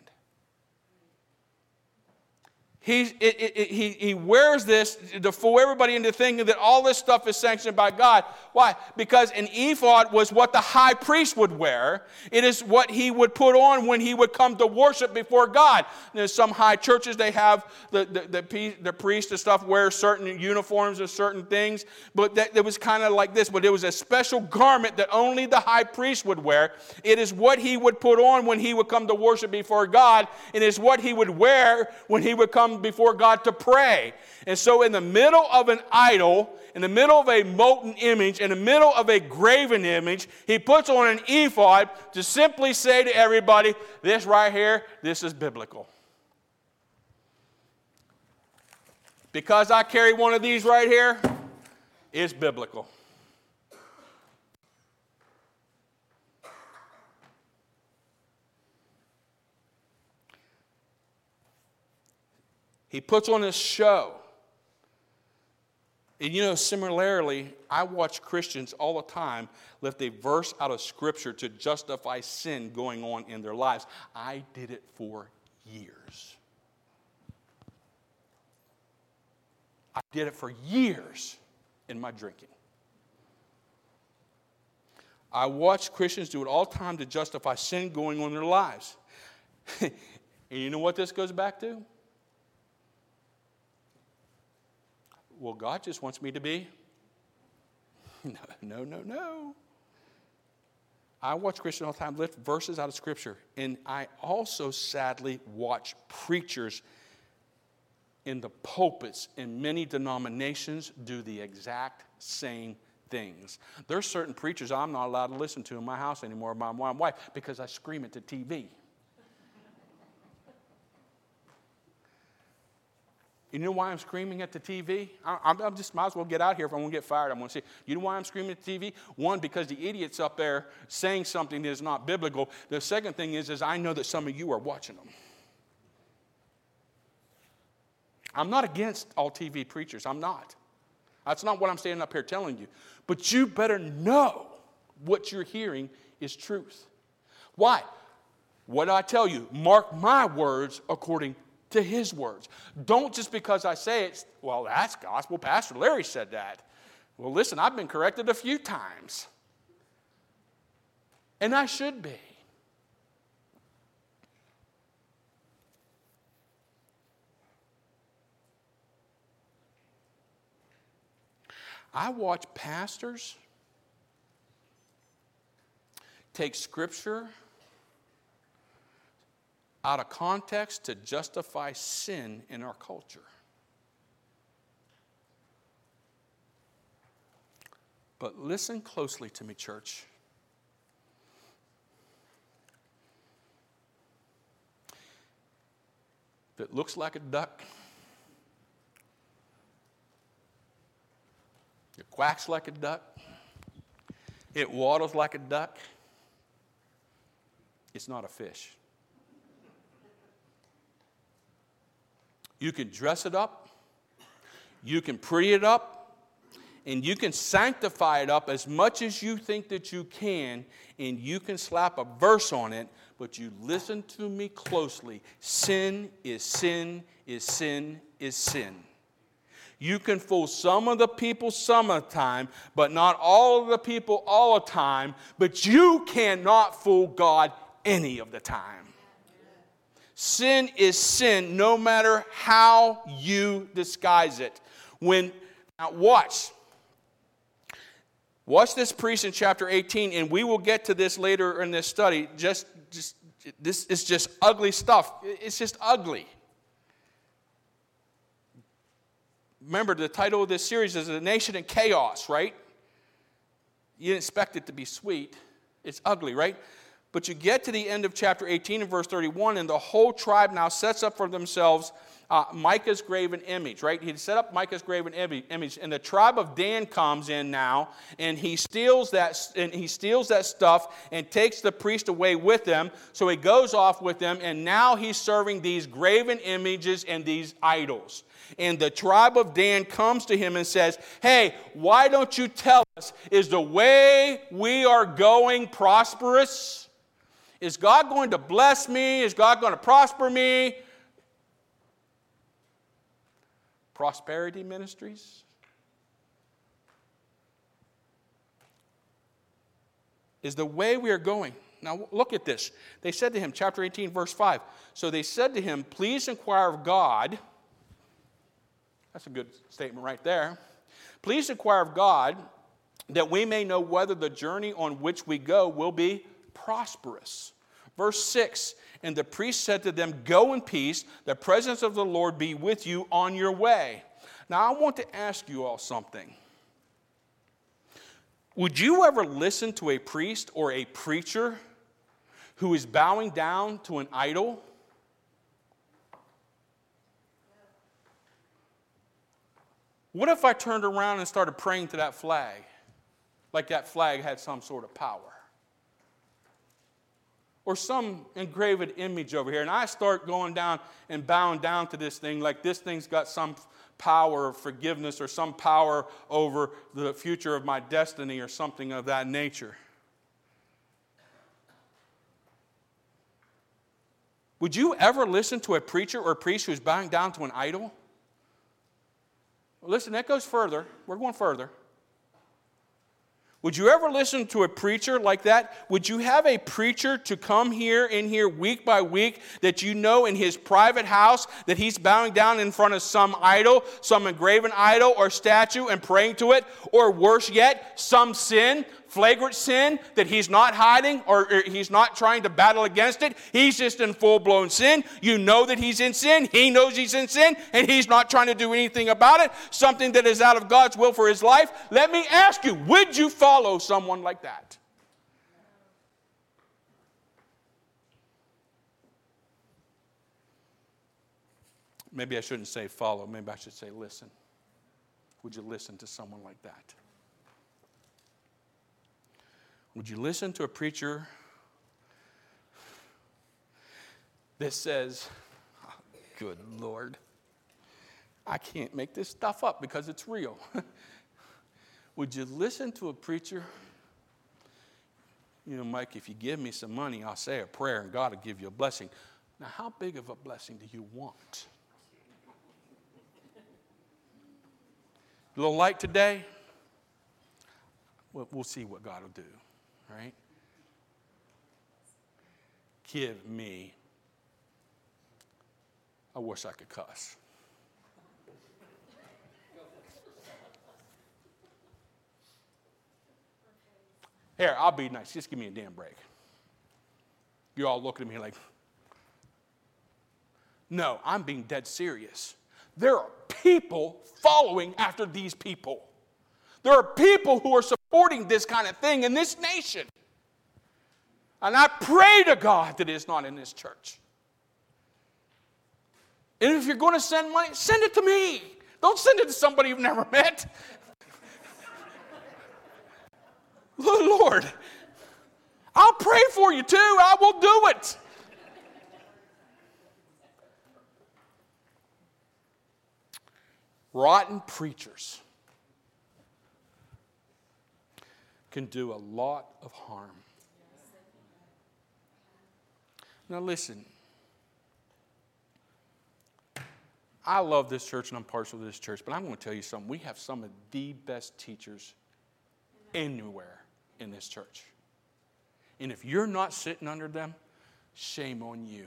He wears this to fool everybody into thinking that all this stuff is sanctioned by God. Why? Because an ephod was what the high priest would wear. It is what he would put on when he would come to worship before God. There's some high churches, they have the priest and stuff wear certain uniforms or certain things. But it was kind of like this. But it was a special garment that only the high priest would wear. It is what he would put on when he would come to worship before God. It is what he would wear when he would come before God to pray. And so in the middle of an idol, in the middle of a molten image, in the middle of a graven image, he puts on an ephod to simply say to everybody, this right here, this is biblical. Because I carry one of these right here, it's biblical. He puts on this show. And similarly, I watch Christians all the time lift a verse out of Scripture to justify sin going on in their lives. I did it for years. I did it for years in my drinking. I watch Christians do it all the time to justify sin going on in their lives. And you know what this goes back to? Well, God just wants me to be. No. I watch Christians all the time lift verses out of Scripture. And I also sadly watch preachers in the pulpits in many denominations do the exact same things. There's certain preachers I'm not allowed to listen to in my house anymore by my wife because I scream at the TV. You know why I'm screaming at the TV? I just might as well get out here if I want to get fired. I'm going to say, you know why I'm screaming at the TV? One, because the idiot's up there saying something that is not biblical. The second thing is I know that some of you are watching them. I'm not against all TV preachers. I'm not. That's not what I'm standing up here telling you. But you better know what you're hearing is truth. Why? What do I tell you? Mark my words according to his words. Don't just because I say it, well, that's gospel. Pastor Larry said that. Well, listen, I've been corrected a few times. And I should be. I watch pastors take Scripture out of context to justify sin in our culture. But listen closely to me, church. If it looks like a duck, it quacks like a duck, it waddles like a duck, it's not a fish. You can dress it up, you can pretty it up, And you can sanctify it up as much as you think that you can, and you can slap a verse on it, but you listen to me closely. Sin is sin is sin is sin. You can fool some of the people some of the time, but not all of the people all the time, but you cannot fool God any of the time. Sin is sin no matter how you disguise it. Now watch this priest in chapter 18, and we will get to this later in this study. This is just ugly stuff. It's just ugly. Remember, the title of this series is A Nation in Chaos, right? You didn't expect it to be sweet. It's ugly, right? But you get to the end of chapter 18 and verse 31, and the whole tribe now sets up for themselves Micah's graven image, right? He set up Micah's graven image, and the tribe of Dan comes in now, and he steals that stuff and takes the priest away with him. So he goes off with them, and now he's serving these graven images and these idols. And the tribe of Dan comes to him and says, "Hey, why don't you tell us, is the way we are going prosperous? Is God going to bless me? Is God going to prosper me?" Prosperity ministries? Is the way we are going. Now look at this. They said to him, chapter 18, verse 5. So they said to him, "Please inquire of God." That's a good statement right there. "Please inquire of God that we may know whether the journey on which we go will be prosperous." Verse 6, "And the priest said to them, 'Go in peace, the presence of the Lord be with you on your way.'" Now I want to ask you all something. Would you ever listen to a priest or a preacher who is bowing down to an idol? What if I turned around and started praying to that flag, like that flag had some sort of power? Or some engraved image over here, and I start going down and bowing down to this thing like this thing's got some power of forgiveness or some power over the future of my destiny or something of that nature. Would you ever listen to a preacher or a priest who's bowing down to an idol? Listen, that goes further. We're going further. Would you ever listen to a preacher like that? Would you have a preacher to come in here week by week that you know in his private house that he's bowing down in front of some idol, some engraven idol or statue and praying to it? Or worse yet, some sin, flagrant sin that he's not hiding or he's not trying to battle against it. He's just in full-blown sin. You know that he's in sin. He knows he's in sin, and he's not trying to do anything about it. Something that is out of God's will for his life. Let me ask you, would you follow someone like that? Maybe I shouldn't say follow. Maybe I should say listen. Would you listen to someone like that? Would you listen to a preacher that says, oh, "Good Lord, I can't make this stuff up because it's real"? Would you listen to a preacher? "You know, Mike, if you give me some money, I'll say a prayer and God will give you a blessing." Now, how big of a blessing do you want? A little light today? We'll see what God will do. Right? Give me. I wish I could cuss. Here, I'll be nice. Just give me a damn break. You're all looking at me like, no, I'm being dead serious. There are people following after these people. There are people who are supporting this kind of thing in this nation. And I pray to God that it's not in this church. And if you're going to send money, send it to me. Don't send it to somebody you've never met. Lord, I'll pray for you too. I will do it. Rotten preachers. can do a lot of harm. Now listen, I love this church and I'm partial to this church, but I'm going to tell you something. We have some of the best teachers anywhere in this church. And if you're not sitting under them, shame on you.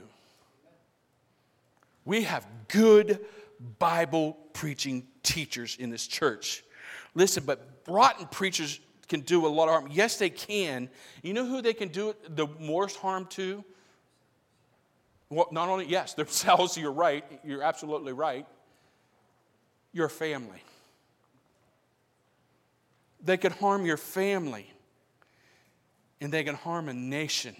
We have good Bible preaching teachers in this church. Listen, but rotten preachers can do a lot of harm. Yes, they can. You know who they can do the most harm to? Well, not only, yes, themselves, you're right. You're absolutely right. Your family. They can harm your family. And they can harm a nation.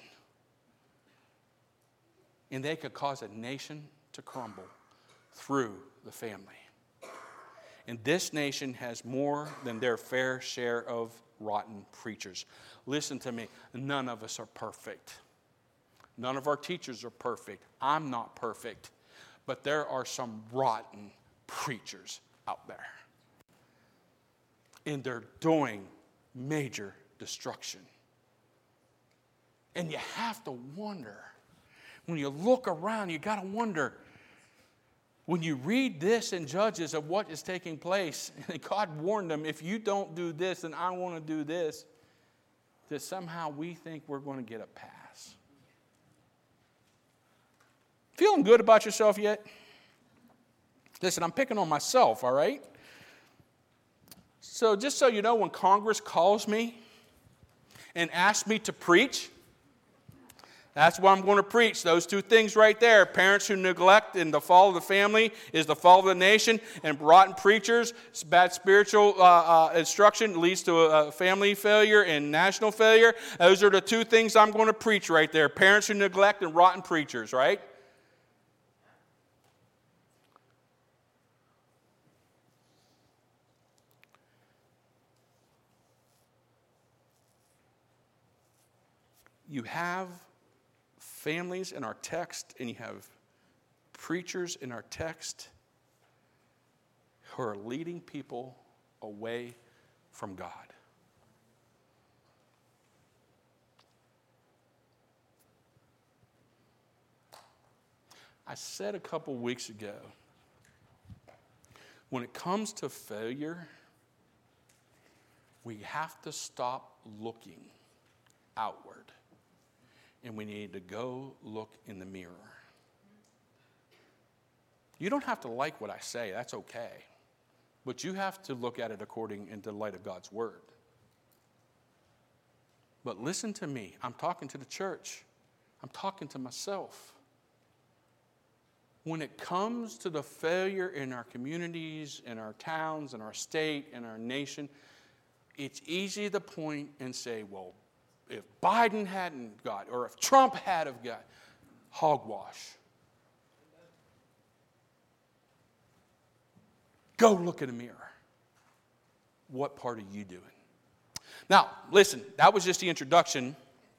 And they could cause a nation to crumble through the family. And this nation has more than their fair share of rotten preachers. Listen to me, none of us are perfect. None of our teachers are perfect. I'm not perfect. But there are some rotten preachers out there. And they're doing major destruction. And you have to wonder, when you look around, you got to wonder, when you read this in Judges of what is taking place, and God warned them, if you don't do this, then I want to do this, that somehow we think we're going to get a pass. Feeling good about yourself yet? Listen, I'm picking on myself, all right? So just so you know, when Congress calls me and asks me to preach, that's what I'm going to preach. Those two things right there. Parents who neglect and the fall of the family is the fall of the nation. And rotten preachers, bad spiritual instruction leads to a family failure and national failure. Those are the two things I'm going to preach right there. Parents who neglect and rotten preachers, right? You have families in our text, and you have preachers in our text who are leading people away from God. I said a couple weeks ago, when it comes to failure, we have to stop looking outward. And we need to go look in the mirror. You don't have to like what I say, that's okay. But you have to look at it according in the light of God's word. But listen to me, I'm talking to the church. I'm talking to myself. When it comes to the failure in our communities, in our towns, in our state, in our nation, it's easy to point and say, well, if Biden hadn't got, or if Trump had have got, hogwash. Go look in the mirror. What part are you doing? Now, listen, that was just the introduction.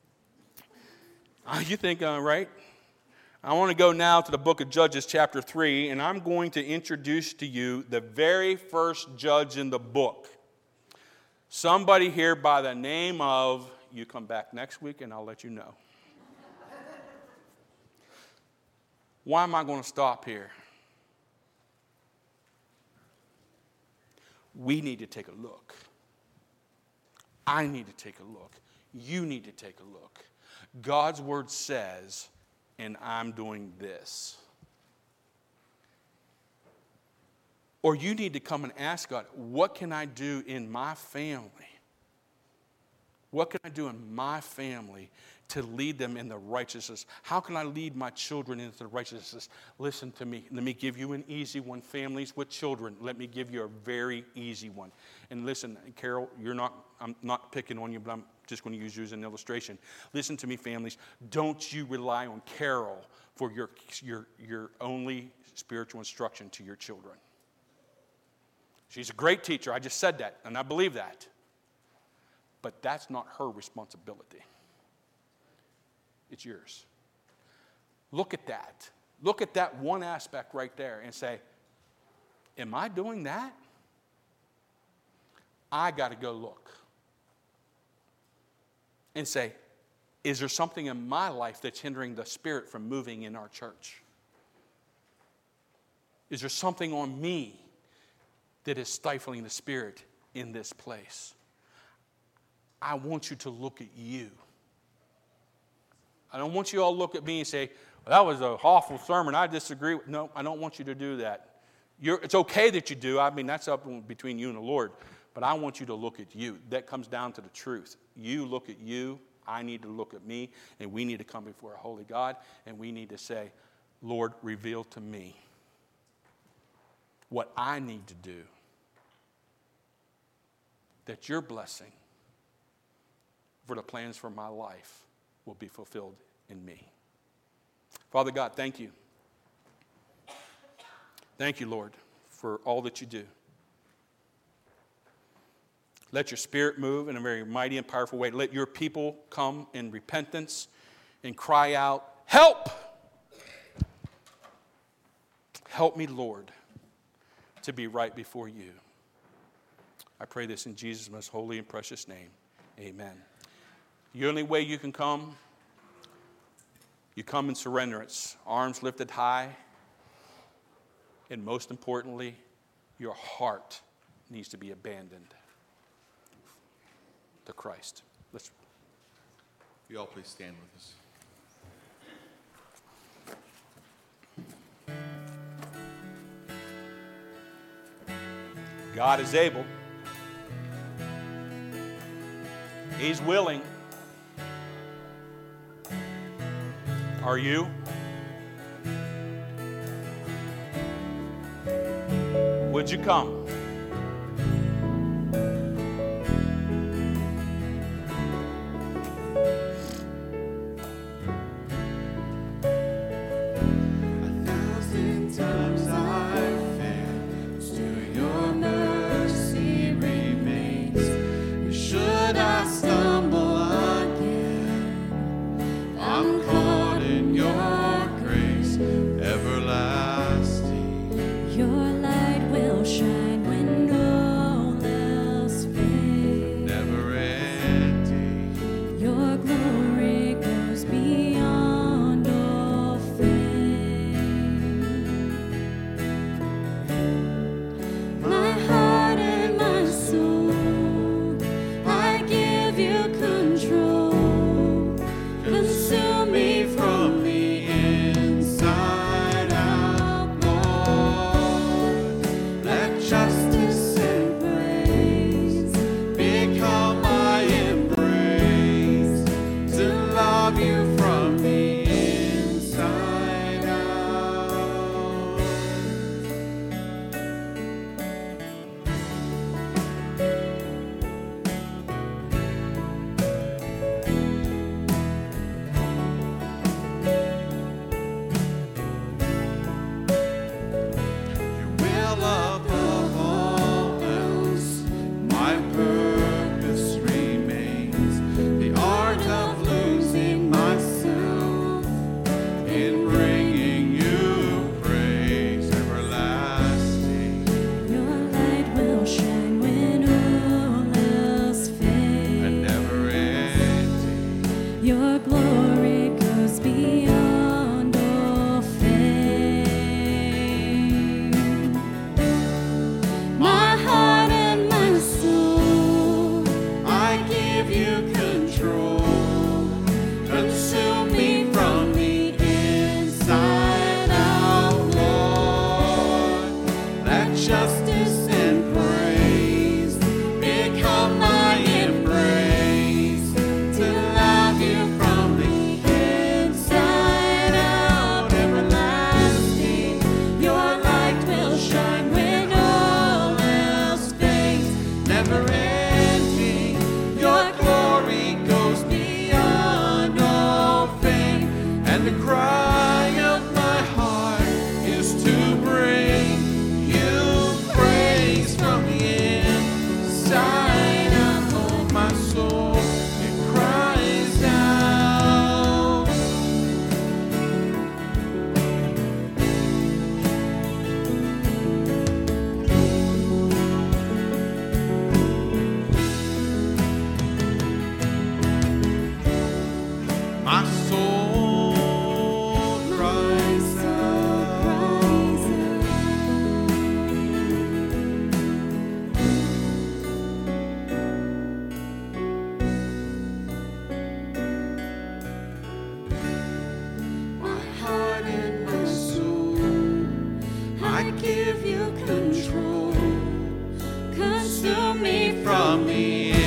You think, right? I want to go now to the book of Judges chapter 3, and I'm going to introduce to you the very first judge in the book. Somebody here by the name of, you come back next week and I'll let you know. Why am I going to stop here? We need to take a look. I need to take a look. You need to take a look. God's word says, and I'm doing this. Or you need to come and ask God, what can I do in my family? What can I do in my family to lead them in the righteousness? How can I lead my children into the righteousness? Listen to me. Let me give you an easy one. Families with children, let me give you a very easy one. And listen, Carol, I'm not picking on you, but I'm just going to use you as an illustration. Listen to me, families. Don't you rely on Carol for your only spiritual instruction to your children. She's a great teacher. I just said that, and I believe that. But that's not her responsibility. It's yours. Look at that. Look at that one aspect right there and say, am I doing that? I got to go look. and say, is there something in my life that's hindering the Spirit from moving in our church? Is there something on me that is stifling the Spirit in this place? I want you to look at you. I don't want you all to look at me and say, well, that was an awful sermon. I disagree. No, I don't want you to do that. It's okay that you do. I mean, that's up between you and the Lord. But I want you to look at you. That comes down to the truth. You look at you. I need to look at me. And we need to come before a holy God. And we need to say, Lord, reveal to me what I need to do, that your blessing for the plans for my life will be fulfilled in me. Father God, thank you. Thank you, Lord, for all that you do. Let your Spirit move in a very mighty and powerful way. Let your people come in repentance and cry out, help! Help me, Lord, to be right before you. I pray this in Jesus' most holy and precious name. Amen. The only way you can come, you come in surrenderance, arms lifted high, and most importantly, your heart needs to be abandoned to Christ. Let's. You all please stand with us. God is able. He's willing. Are you? Would you come? Cry of my heart is to bring you praise. give you control. Consume me from the